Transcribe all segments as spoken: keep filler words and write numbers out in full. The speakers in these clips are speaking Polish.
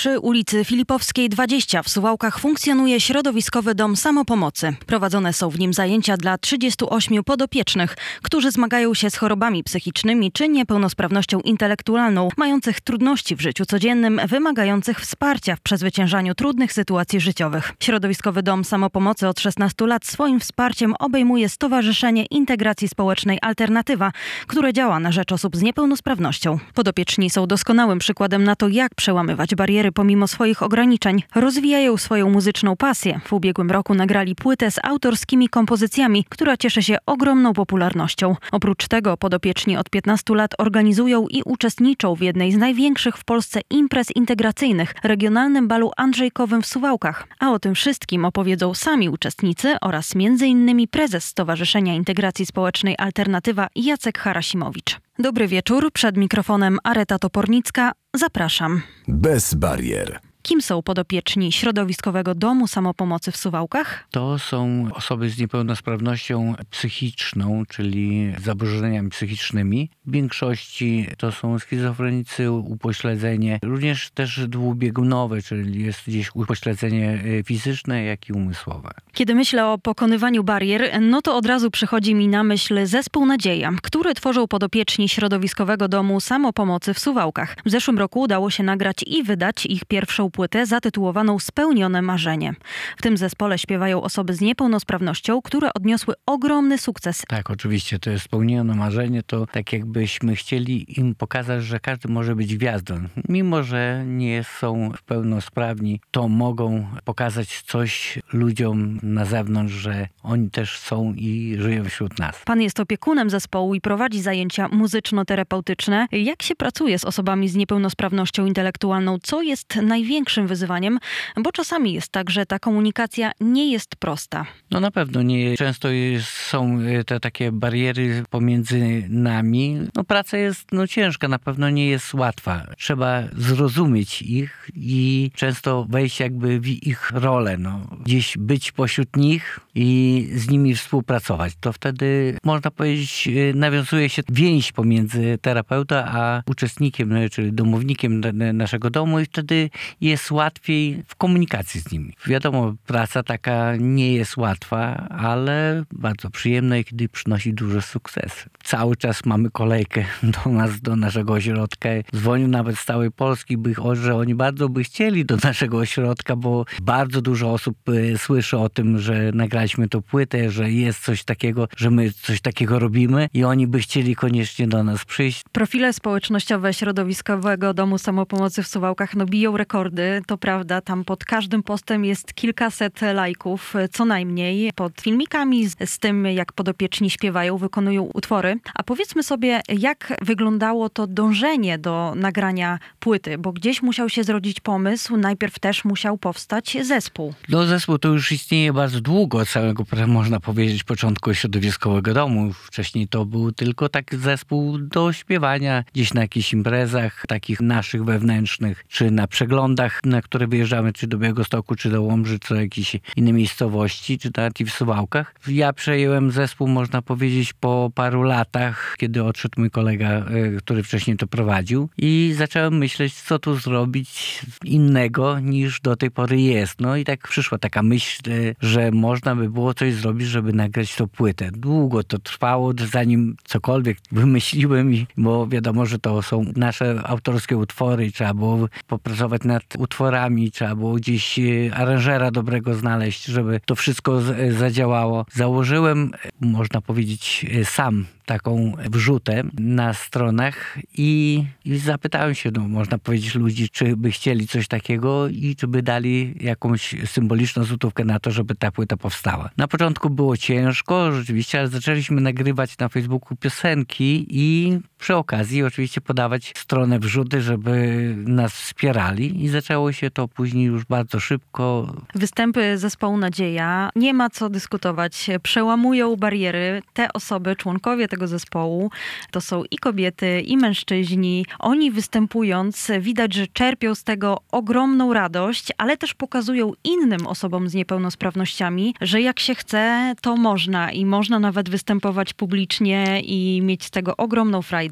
Przy ulicy Filipowskiej dwadzieścia w Suwałkach funkcjonuje środowiskowy dom samopomocy. Prowadzone są w nim zajęcia dla trzydziestu ośmiu podopiecznych, którzy zmagają się z chorobami psychicznymi czy niepełnosprawnością intelektualną, mających trudności w życiu codziennym, wymagających wsparcia w przezwyciężaniu trudnych sytuacji życiowych. Środowiskowy dom samopomocy od szesnastu lat swoim wsparciem obejmuje Stowarzyszenie Integracji Społecznej Alternatywa, które działa na rzecz osób z niepełnosprawnością. Podopieczni są doskonałym przykładem na to, jak przełamywać bariery pomimo swoich ograniczeń. Rozwijają swoją muzyczną pasję. W ubiegłym roku nagrali płytę z autorskimi kompozycjami, która cieszy się ogromną popularnością. Oprócz tego podopieczni od piętnastu lat organizują i uczestniczą w jednej z największych w Polsce imprez integracyjnych, regionalnym balu Andrzejkowym w Suwałkach. A o tym wszystkim opowiedzą sami uczestnicy oraz między innymi prezes Stowarzyszenia Integracji Społecznej Alternatywa Jacek Harasimowicz. Dobry wieczór, przed mikrofonem Areta Topornicka. Zapraszam. Bez barier. Kim są podopieczni Środowiskowego Domu Samopomocy w Suwałkach? To są osoby z niepełnosprawnością psychiczną, czyli zaburzeniami psychicznymi. W większości to są schizofrenicy, upośledzenie, również też dwubiegunowe, czyli jest gdzieś upośledzenie fizyczne, jak i umysłowe. Kiedy myślę o pokonywaniu barier, no to od razu przychodzi mi na myśl Zespół Nadzieja, który tworzą podopieczni Środowiskowego Domu Samopomocy w Suwałkach. W zeszłym roku udało się nagrać i wydać ich pierwszą płytę zatytułowaną Spełnione Marzenie. W tym zespole śpiewają osoby z niepełnosprawnością, które odniosły ogromny sukces. Tak, oczywiście, to jest spełnione marzenie, to tak jakbyśmy chcieli im pokazać, że każdy może być gwiazdą. Mimo że nie są pełnosprawni, to mogą pokazać coś ludziom na zewnątrz, że oni też są i żyją wśród nas. Pan jest opiekunem zespołu i prowadzi zajęcia muzyczno-terapeutyczne. Jak się pracuje z osobami z niepełnosprawnością intelektualną? Co jest największym wyzwaniem? Bo czasami jest tak, że ta komunikacja nie jest prosta. No na pewno nie. Często jest, są te takie bariery pomiędzy nami. No praca jest no, ciężka, na pewno nie jest łatwa. Trzeba zrozumieć ich i często wejść jakby w ich rolę. No. Gdzieś być pośród nich i z nimi współpracować. To wtedy, można powiedzieć, nawiązuje się więź pomiędzy terapeutą a uczestnikiem, czyli domownikiem naszego domu i wtedy jest łatwiej w komunikacji z nimi. Wiadomo, praca taka nie jest łatwa, ale bardzo przyjemna i kiedy przynosi duży sukces. Cały czas mamy kolejkę do nas, do naszego ośrodka. Dzwonił nawet z całej Polski, by, że oni bardzo by chcieli do naszego ośrodka, bo bardzo dużo osób słyszy o tym, że nagraliśmy tę płytę, że jest coś takiego, że my coś takiego robimy i oni by chcieli koniecznie do nas przyjść. Profile społecznościowe Środowiskowego Domu Samopomocy w Suwałkach no, biją rekordy, to prawda. Tam pod każdym postem jest kilkaset lajków, co najmniej, pod filmikami z, z tym, jak podopieczni śpiewają, wykonują utwory. A powiedzmy sobie, jak wyglądało to dążenie do nagrania płyty, bo gdzieś musiał się zrodzić pomysł, najpierw też musiał powstać zespół. No zespół to już istnieje bardzo długo, od samego, można powiedzieć, początku Środowiskowego Domu. Wcześniej to był tylko taki zespół do śpiewania gdzieś na jakichś imprezach, takich naszych wewnętrznych, czy na przeglądach, na które wyjeżdżamy, czy do Białegostoku, czy do Łomży, czy do jakiejś innej miejscowości, czy nawet i w Suwałkach. Ja przejąłem zespół, można powiedzieć, po paru latach, kiedy odszedł mój kolega, który wcześniej to prowadził i zacząłem myśleć, co tu zrobić innego niż do tej pory jest. No i tak przyszła taka myśl, że można by było coś zrobić, żeby nagrać tą płytę. Długo to trwało, zanim cokolwiek wymyśliłem, bo wiadomo, że to są nasze autorskie utwory i trzeba było popracować nad utworami, trzeba było gdzieś aranżera dobrego znaleźć, żeby to wszystko zadziałało. Założyłem, można powiedzieć, sam taką wrzutę na stronach i, i zapytałem się, no, można powiedzieć, ludzi, czy by chcieli coś takiego i czy by dali jakąś symboliczną złotówkę na to, żeby ta płyta powstała. Na początku było ciężko, rzeczywiście, ale zaczęliśmy nagrywać na Facebooku piosenki i przy okazji oczywiście podawać stronę wrzuty, żeby nas wspierali i zaczęło się to później już bardzo szybko. Występy zespołu Nadzieja, nie ma co dyskutować, przełamują bariery. Te osoby, członkowie tego zespołu, to są i kobiety, i mężczyźni. Oni występując, widać, że czerpią z tego ogromną radość, ale też pokazują innym osobom z niepełnosprawnościami, że jak się chce, to można i można nawet występować publicznie i mieć z tego ogromną frajdę.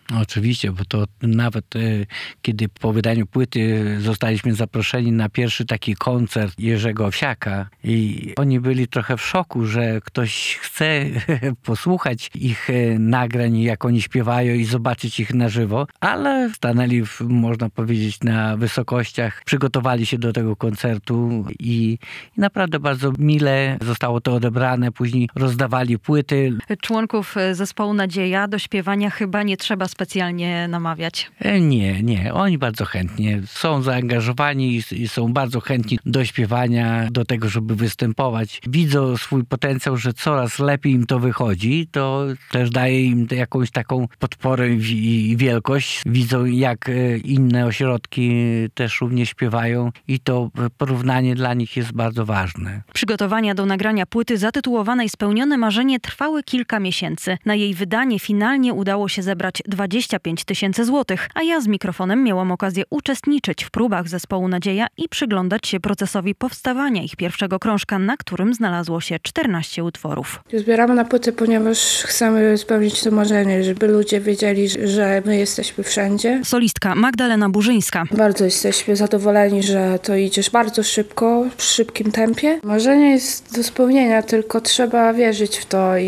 Oczywiście, bo to nawet e, kiedy po wydaniu płyty zostaliśmy zaproszeni na pierwszy taki koncert Jerzego Owsiaka i oni byli trochę w szoku, że ktoś chce posłuchać ich e, nagrań, jak oni śpiewają i zobaczyć ich na żywo, ale stanęli, w, można powiedzieć, na wysokościach, przygotowali się do tego koncertu i, i naprawdę bardzo mile zostało to odebrane. Później rozdawali płyty. Członków zespołu Nadzieja do śpiewania chyba nie trzeba specjalnie namawiać. E, Nie, nie. Oni bardzo chętnie są zaangażowani i, i są bardzo chętni do śpiewania, do tego, żeby występować. Widzą swój potencjał, że coraz lepiej im to wychodzi. To też daje im jakąś taką podporę i i wielkość. Widzą, jak e, inne ośrodki też również śpiewają i to porównanie dla nich jest bardzo ważne. Przygotowania do nagrania płyty zatytułowanej Spełnione marzenie trwały kilka miesięcy. Na jej wydanie finalnie udało się zebrać dwadzieścia pięć tysięcy złotych, a ja z mikrofonem miałam okazję uczestniczyć w próbach zespołu Nadzieja i przyglądać się procesowi powstawania ich pierwszego krążka, na którym znalazło się czternaście utworów. Zbieramy na płytę, ponieważ chcemy spełnić to marzenie, żeby ludzie wiedzieli, że my jesteśmy wszędzie. Solistka Magdalena Burzyńska. Bardzo jesteśmy zadowoleni, że to idziesz bardzo szybko, w szybkim tempie. Marzenie jest do spełnienia, tylko trzeba wierzyć w to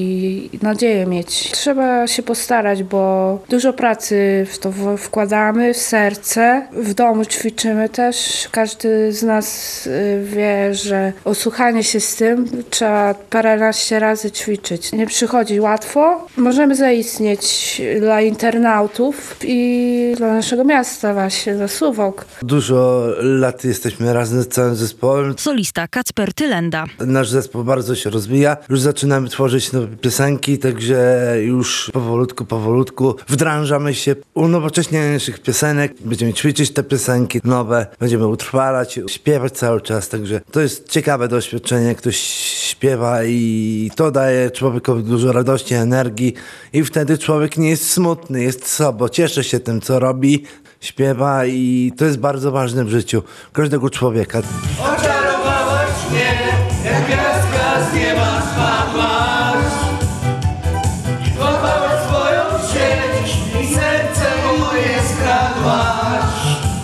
i nadzieję mieć. Trzeba się postarać, bo dużo pracy w to w- wkładamy, w serce. W domu ćwiczymy też. Każdy z nas y, wie, że osłuchanie się z tym trzeba paręnaście razy ćwiczyć. Nie przychodzi łatwo. Możemy zaistnieć dla internautów i dla naszego miasta właśnie, dla Suwałk. Dużo lat jesteśmy razem z całym zespołem. Solista Kacper Tylenda. Nasz zespół bardzo się rozwija. Już zaczynamy tworzyć nowe piosenki, także już powolutku, powolutku wdrażamy się unowocześniania naszych piosenek. Będziemy ćwiczyć te piosenki nowe, będziemy utrwalać, śpiewać cały czas, także to jest ciekawe doświadczenie, jak ktoś śpiewa i to daje człowiekowi dużo radości, energii i wtedy człowiek nie jest smutny, jest sobą, cieszy się tym, co robi, śpiewa i to jest bardzo ważne w życiu każdego człowieka. Oczarowałaś mnie, jak gwiazdka z nieba spadłaś. Złapałaś swoją sieć i serce moje skradłaś.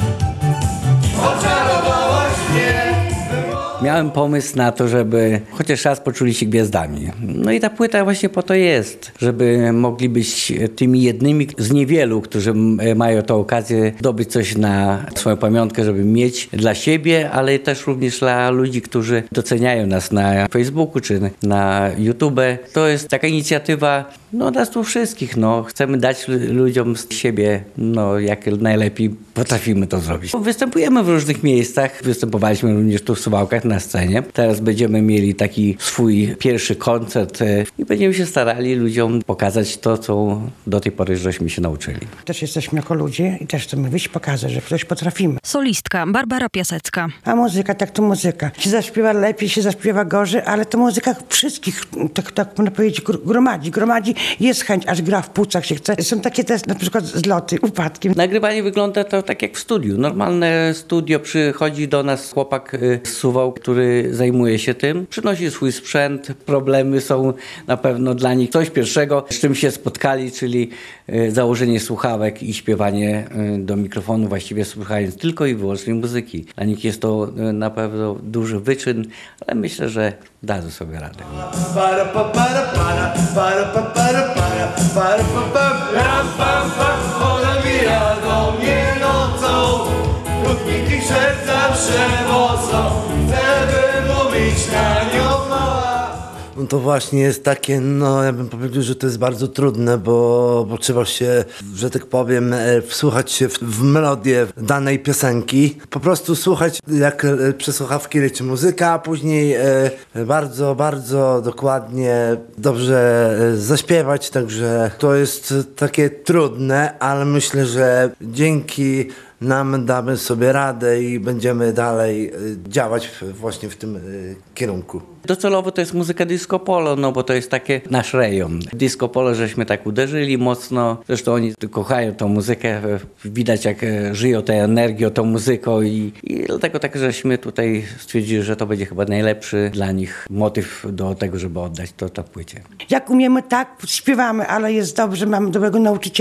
Oczarowałaś mnie. Miałem pomysł na to, żeby chociaż raz poczuli się gwiazdami. No i ta płyta właśnie po to jest, żeby mogli być tymi jednymi z niewielu, którzy m- mają tę okazję zdobyć coś na swoją pamiątkę, żeby mieć dla siebie, ale też również dla ludzi, którzy doceniają nas na Facebooku czy na YouTube. To jest taka inicjatywa no, nas tu wszystkich. No. Chcemy dać lu- ludziom z siebie, no, jak najlepiej potrafimy to zrobić. Występujemy w różnych miejscach. Występowaliśmy również tu w Suwałkach na scenie. Teraz będziemy mieli taki swój pierwszy koncert e, i będziemy się starali ludziom pokazać to, co do tej pory żeśmy się nauczyli. Też jesteśmy jako ludzie i też chcemy wyjść, pokazać, że coś potrafimy. Solistka Barbara Piasecka. A muzyka, tak to muzyka. Się zaśpiewa lepiej, się zaśpiewa gorzej, ale to muzyka wszystkich, tak, tak można powiedzieć, gr- gromadzi. Gromadzi, jest chęć, aż gra w płucach się chce. Są takie też na przykład zloty, upadki. Nagrywanie wygląda to tak jak w studiu. Normalne studio, przychodzi do nas chłopak y, z Suwałk, który zajmuje się tym. Przynosi swój sprzęt. Problemy są na pewno dla nich coś pierwszego, z czym się spotkali, czyli y, założenie słuchawek i śpiewanie y, do mikrofonu, właściwie słuchając tylko i wyłącznie muzyki. Dla nich jest to y, na pewno duży wyczyn, ale myślę, że dadzą sobie radę. Para pa para para, para pa para para, para pa pa, ram pam pam. Ona mija do mnie nocą, krótki t-shirt zawsze mocno. Chcę wymówić na nią mała. No to właśnie jest takie, no ja bym powiedział, że to jest bardzo trudne, bo, bo trzeba się, że tak powiem, e, wsłuchać się w, w melodię danej piosenki. Po prostu słuchać, jak e, przez słuchawki leci muzyka, a później e, bardzo, bardzo dokładnie, dobrze e, zaśpiewać, także to jest takie trudne, ale myślę, że dzięki nam damy sobie radę i będziemy dalej e, działać w, właśnie w tym e, kierunku. Docelowo to jest muzyka disco polo, no bo to jest takie nasz rejon. Disco polo żeśmy tak uderzyli mocno. Zresztą oni kochają tą muzykę. Widać jak e, żyją tą energią, tą muzyką i, i dlatego tak żeśmy tutaj stwierdzili, że to będzie chyba najlepszy dla nich motyw do tego, żeby oddać to na płycie. Jak umiemy, tak śpiewamy, ale jest dobrze, mamy dobrego nauczyciela,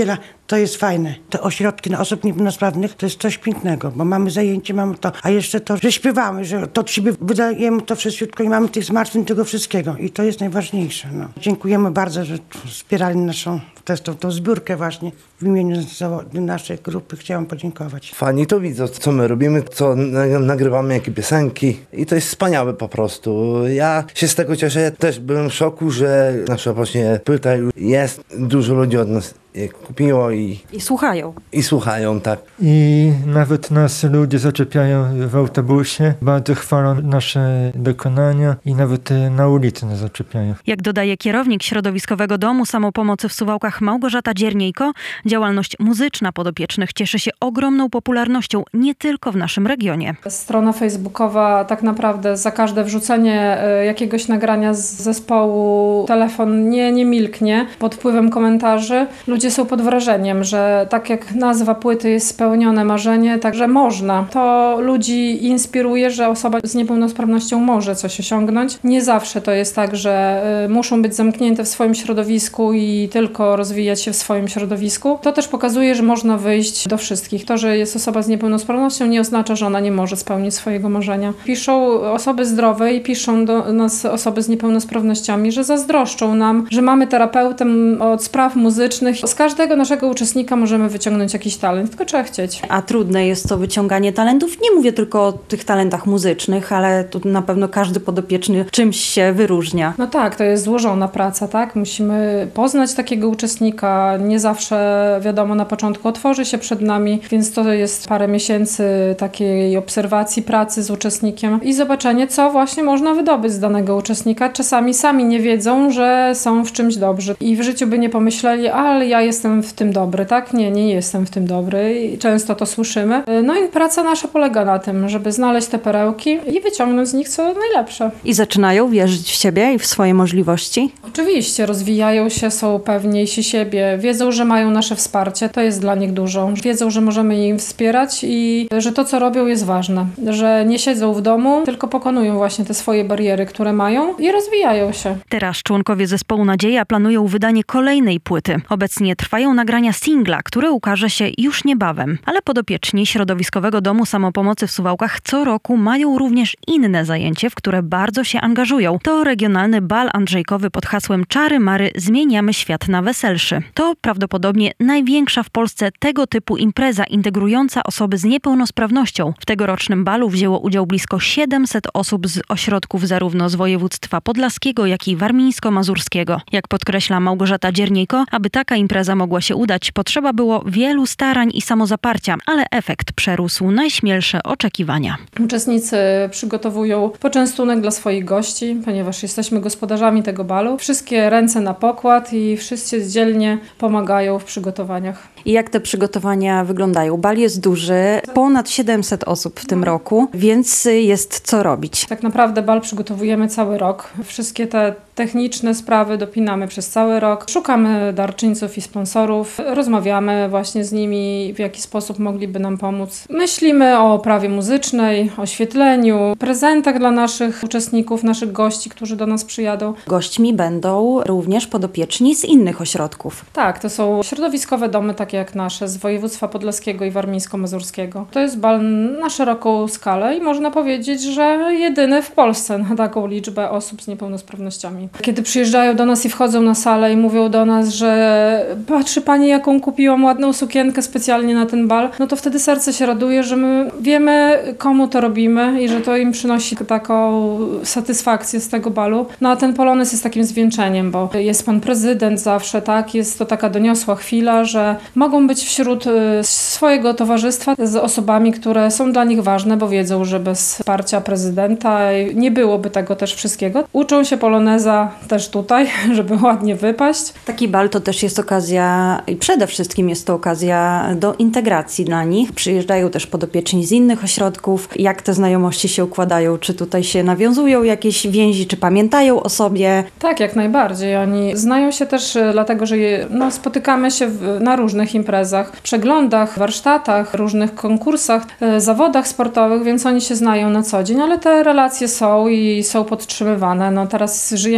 To jest fajne. Te ośrodki dla osób niepełnosprawnych to jest coś pięknego, bo mamy zajęcie, mamy to, a jeszcze to, że śpiewamy, że to od siebie wydajemy to wszystko i mamy tych smartfon, tego wszystkiego i to jest najważniejsze. No. Dziękujemy bardzo, że wspierali naszą też tą, tą zbiórkę właśnie. W imieniu naszej grupy chciałam podziękować. Fani to widzą, co my robimy, co na- nagrywamy, jakie piosenki i to jest wspaniałe po prostu. Ja się z tego cieszę, ja też byłem w szoku, że nasza właśnie płyta już jest, dużo ludzi od nas je kupiło i, I słuchają. i słuchają, tak. I nawet nas ludzie zaczepiają w autobusie, bardzo chwalą nasze dokonania i nawet e, na ulicy nas zaczepiają. Jak dodaje kierownik Środowiskowego Domu Samopomocy w Suwałkach Małgorzata Dzierniejko, działalność muzyczna podopiecznych cieszy się ogromną popularnością nie tylko w naszym regionie. Strona facebookowa tak naprawdę za każde wrzucenie e, jakiegoś nagrania z zespołu telefon nie, nie milknie pod wpływem komentarzy. Ludzie są pod wrażeniem, że tak jak nazwa płyty jest spełnione marzenie, także można. To ludzi inspiruje, że osoba z niepełnosprawnością może coś osiągnąć. Nie zawsze to jest tak, że y, muszą być zamknięte w swoim środowisku i tylko rozwijać się w swoim środowisku. To też pokazuje, że można wyjść do wszystkich. To, że jest osoba z niepełnosprawnością, nie oznacza, że ona nie może spełnić swojego marzenia. Piszą osoby zdrowe i piszą do nas osoby z niepełnosprawnościami, że zazdroszczą nam, że mamy terapeutę od spraw muzycznych. Z każdego naszego uczestnika możemy wyciągnąć jakiś talent, tylko trzeba chcieć. A trudne jest to wyciąganie talentów. Nie mówię tylko o tych talentach muzycznych, ale tu na pewno każdy podopieczny czymś się wyróżnia. No tak, to jest złożona praca, tak? Musimy poznać takiego uczestnika. Nie zawsze, wiadomo, na początku otworzy się przed nami, więc to jest parę miesięcy takiej obserwacji, pracy z uczestnikiem i zobaczenie, co właśnie można wydobyć z danego uczestnika. Czasami sami nie wiedzą, że są w czymś dobrzy i w życiu by nie pomyśleli, ale ja jestem w tym dobry, tak? Nie, nie jestem w tym dobry i często to słyszymy. No i praca nasza polega na tym, żeby znaleźć te perełki i wyciągnąć z nich co najlepsze. I zaczynają wierzyć w siebie i w swoje możliwości. Oczywiście, rozwijają się, są pewniejsi siebie, wiedzą, że mają nasze wsparcie, to jest dla nich dużo. Wiedzą, że możemy im wspierać i że to, co robią, jest ważne. Że nie siedzą w domu, tylko pokonują właśnie te swoje bariery, które mają i rozwijają się. Teraz członkowie zespołu Nadzieja planują wydanie kolejnej płyty. Obecnie trwają nagrania singla, który ukaże się już niebawem. Ale podopieczni Środowiskowego Domu Samopomocy w Suwałkach co roku mają również inne zajęcie, w które bardzo się angażują. To regionalny bal andrzejkowy pod hasłem Czary Mary Zmieniamy Świat na Weselszy. To prawdopodobnie największa w Polsce tego typu impreza integrująca osoby z niepełnosprawnością. W tegorocznym balu wzięło udział blisko siedemset osób z ośrodków zarówno z województwa podlaskiego, jak i warmińsko-mazurskiego. Jak podkreśla Małgorzata Dzierniejko, aby taka impreza mogła się udać, potrzeba było wielu starań i samozaparcia, ale efekt przerósł najśmielsze oczekiwania. Uczestnicy przygotowują poczęstunek dla swoich gości, ponieważ jesteśmy gospodarzami tego balu. Wszystkie ręce na pokład i wszyscy dzielnie pomagają w przygotowaniach. I jak te przygotowania wyglądają? Bal jest duży, ponad siedemset osób w tym roku, więc jest co robić. Tak naprawdę bal przygotowujemy cały rok. Wszystkie te techniczne sprawy dopinamy przez cały rok. Szukamy darczyńców i sponsorów, rozmawiamy właśnie z nimi, w jaki sposób mogliby nam pomóc. Myślimy o oprawie muzycznej, oświetleniu, prezentach dla naszych uczestników, naszych gości, którzy do nas przyjadą. Gośćmi będą również podopieczni z innych ośrodków. Tak, to są środowiskowe domy takie jak nasze, z województwa podlaskiego i warmińsko-mazurskiego. To jest bal na szeroką skalę i można powiedzieć, że jedyny w Polsce na taką liczbę osób z niepełnosprawnościami. Kiedy przyjeżdżają do nas i wchodzą na salę i mówią do nas, że patrzy pani, jaką kupiłam ładną sukienkę specjalnie na ten bal, no to wtedy serce się raduje, że my wiemy, komu to robimy i że to im przynosi taką satysfakcję z tego balu. No a ten polonez jest takim zwieńczeniem, bo jest pan prezydent zawsze, tak? Jest to taka doniosła chwila, że mogą być wśród swojego towarzystwa z osobami, które są dla nich ważne, bo wiedzą, że bez wsparcia prezydenta nie byłoby tego też wszystkiego. Uczą się poloneza też tutaj, żeby ładnie wypaść. Taki bal to też jest okazja i przede wszystkim jest to okazja do integracji dla nich. Przyjeżdżają też podopieczni z innych ośrodków. Jak te znajomości się układają? Czy tutaj się nawiązują jakieś więzi, czy pamiętają o sobie? Tak, jak najbardziej. Oni znają się też dlatego, że je, no, spotykamy się w, na różnych imprezach, przeglądach, warsztatach, różnych konkursach, e, zawodach sportowych, więc oni się znają na co dzień, ale te relacje są i są podtrzymywane. No, teraz żyjemy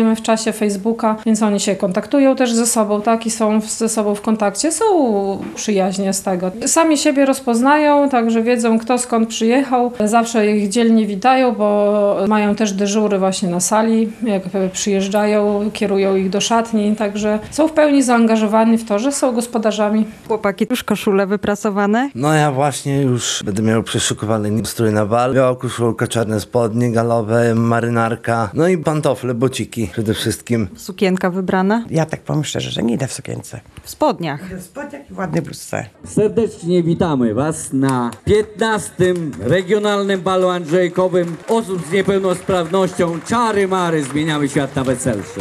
żyjemy w czasie Facebooka, więc oni się kontaktują też ze sobą, tak, i są ze sobą w kontakcie, są przyjaźnie z tego. Sami siebie rozpoznają, także wiedzą, kto skąd przyjechał. Zawsze ich dzielnie witają, bo mają też dyżury właśnie na sali, jak przyjeżdżają, kierują ich do szatni, także są w pełni zaangażowani w to, że są gospodarzami. Chłopaki, już koszule wyprasowane? No ja właśnie już będę miał przeszykowany strój na bal. Biała koszulka, czarne spodnie galowe, marynarka, no i pantofle, bociki przede wszystkim. Sukienka wybrana? Ja tak powiem szczerze, że nie idę w sukience. W spodniach. W spodniach i w ładnej bluzce. Serdecznie witamy Was na piętnastym Regionalnym Balu Andrzejkowym osób z niepełnosprawnością Czary Mary. Zmieniamy świat na weselszy.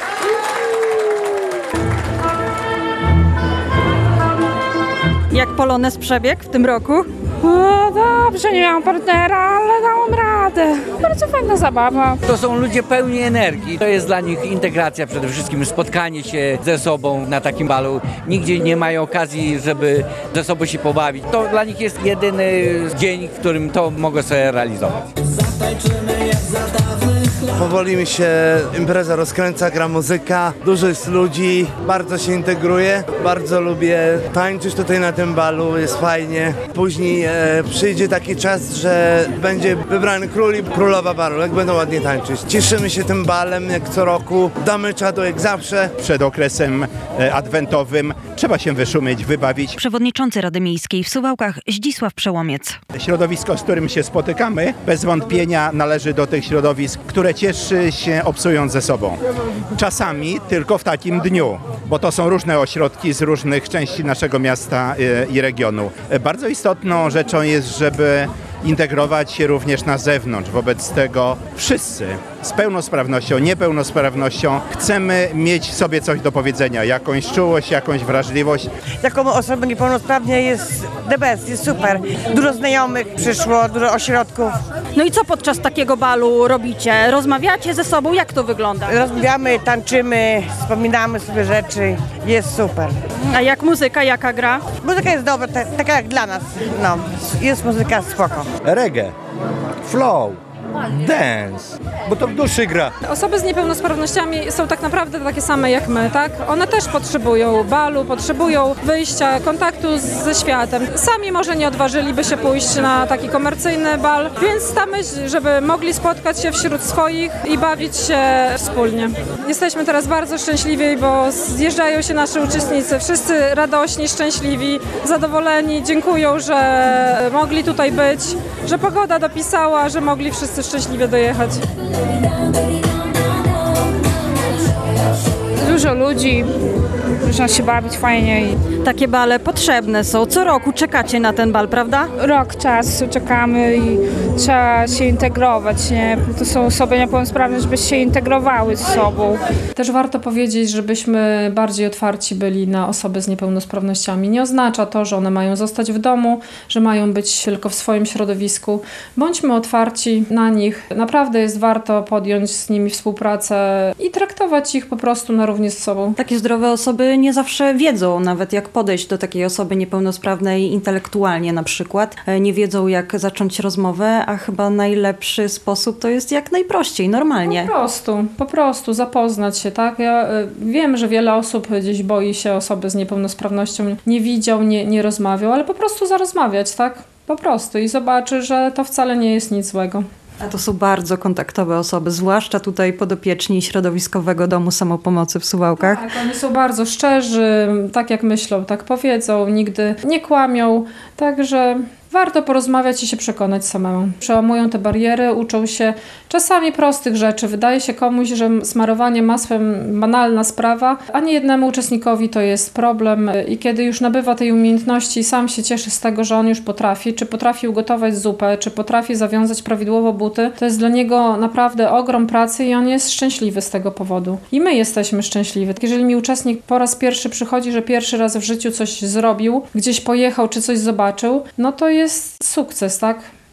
Jak Polonez przebiegł w tym roku? No dobrze, nie mam partnera, ale dałam radę. Bardzo fajna zabawa. To są ludzie pełni energii. To jest dla nich integracja przede wszystkim, spotkanie się ze sobą na takim balu. Nigdzie nie mają okazji, żeby ze sobą się pobawić. To dla nich jest jedyny dzień, w którym to mogą sobie realizować. Powoli mi się impreza rozkręca, gra muzyka, dużo jest ludzi, bardzo się integruje, bardzo lubię tańczyć tutaj na tym balu, jest fajnie. Później e, przyjdzie taki czas, że będzie wybrany król i królowa balu, jak będą ładnie tańczyć. Cieszymy się tym balem jak co roku, damy czadu jak zawsze. Przed okresem e, adwentowym trzeba się wyszumieć, wybawić. Przewodniczący Rady Miejskiej w Suwałkach Zdzisław Przełomiec. Środowisko, z którym się spotykamy, bez wątpienia należy do tych środowisk, które cieszy się obcując ze sobą. Czasami tylko w takim dniu, bo to są różne ośrodki z różnych części naszego miasta i regionu. Bardzo istotną rzeczą jest, żeby integrować się również na zewnątrz. Wobec tego wszyscy z pełnosprawnością, niepełnosprawnością chcemy mieć sobie coś do powiedzenia, jakąś czułość, jakąś wrażliwość. Jako osoby niepełnosprawne jest the best, jest super. Dużo znajomych przyszło, dużo ośrodków. No i co podczas takiego balu robicie? Rozmawiacie ze sobą? Jak to wygląda? Rozmawiamy, tańczymy, wspominamy sobie rzeczy, jest super. A jak muzyka, jaka gra? Muzyka jest dobra, ta, taka jak dla nas, no, jest muzyka spoko. Reggae, flow, dance, bo to w duszy gra. Osoby z niepełnosprawnościami są tak naprawdę takie same jak my, tak? One też potrzebują balu, potrzebują wyjścia, kontaktu ze światem. Sami może nie odważyliby się pójść na taki komercyjny bal, więc staramy się, żeby mogli spotkać się wśród swoich i bawić się wspólnie. Jesteśmy teraz bardzo szczęśliwi, bo zjeżdżają się nasi uczestnicy, wszyscy radośni, szczęśliwi, zadowoleni, dziękują, że mogli tutaj być, że pogoda dopisała, że mogli wszyscy szczęśliwie dojechać. Dużo ludzi, można się bawić fajnie. I Takie bale potrzebne są. Co roku czekacie na ten bal, prawda? rok czasu czekamy i trzeba się integrować, nie? To są osoby niepełnosprawne, żeby się integrowały z sobą. Też warto powiedzieć, żebyśmy bardziej otwarci byli na osoby z niepełnosprawnościami. Nie oznacza to, że one mają zostać w domu, że mają być tylko w swoim środowisku. Bądźmy otwarci na nich. Naprawdę jest warto podjąć z nimi współpracę i traktować ich po prostu na równi z sobą. Takie zdrowe osoby nie zawsze wiedzą nawet, jak podejść do takiej osoby niepełnosprawnej intelektualnie na przykład. Nie wiedzą, jak zacząć rozmowę, a chyba najlepszy sposób to jest jak najprościej, normalnie. Po prostu, po prostu zapoznać się, tak? Ja y, wiem, że wiele osób gdzieś boi się osoby z niepełnosprawnością, nie widział, nie, nie rozmawiał, ale po prostu zarozmawiać, tak? Po prostu i zobaczy, że to wcale nie jest nic złego. A to są bardzo kontaktowe osoby, zwłaszcza tutaj podopieczni Środowiskowego Domu Samopomocy w Suwałkach. Tak, oni są bardzo szczerzy, tak jak myślą, tak powiedzą, nigdy nie kłamią, także warto porozmawiać i się przekonać samemu. Przełamują te bariery, uczą się czasami prostych rzeczy. Wydaje się komuś, że smarowanie masłem banalna sprawa, a nie jednemu uczestnikowi to jest problem. I kiedy już nabywa tej umiejętności i sam się cieszy z tego, że on już potrafi, czy potrafi ugotować zupę, czy potrafi zawiązać prawidłowo buty, to jest dla niego naprawdę ogrom pracy i on jest szczęśliwy z tego powodu. I my jesteśmy szczęśliwi. Jeżeli mi uczestnik po raz pierwszy przychodzi, że pierwszy raz w życiu coś zrobił, gdzieś pojechał, czy coś zobaczył, no to jest sukces, tak?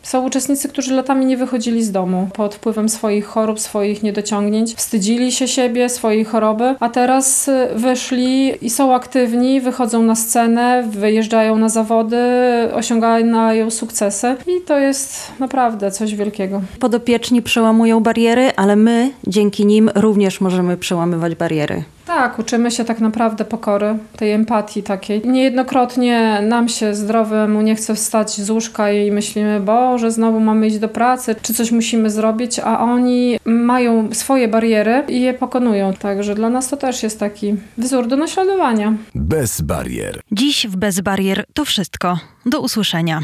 Są uczestnicy, którzy latami nie wychodzili z domu pod wpływem swoich chorób, swoich niedociągnięć, wstydzili się siebie, swojej choroby, a teraz wyszli i są aktywni, wychodzą na scenę, wyjeżdżają na zawody, osiągają sukcesy i to jest naprawdę coś wielkiego. Podopieczni przełamują bariery, ale my dzięki nim również możemy przełamywać bariery. Tak, uczymy się tak naprawdę pokory, tej empatii takiej. Niejednokrotnie nam się zdrowemu nie chce wstać z łóżka i myślimy, Boże, znowu mamy iść do pracy, czy coś musimy zrobić, a oni mają swoje bariery i je pokonują. Także dla nas to też jest taki wzór do naśladowania. Bez barier. Dziś w Bez Barier to wszystko. Do usłyszenia.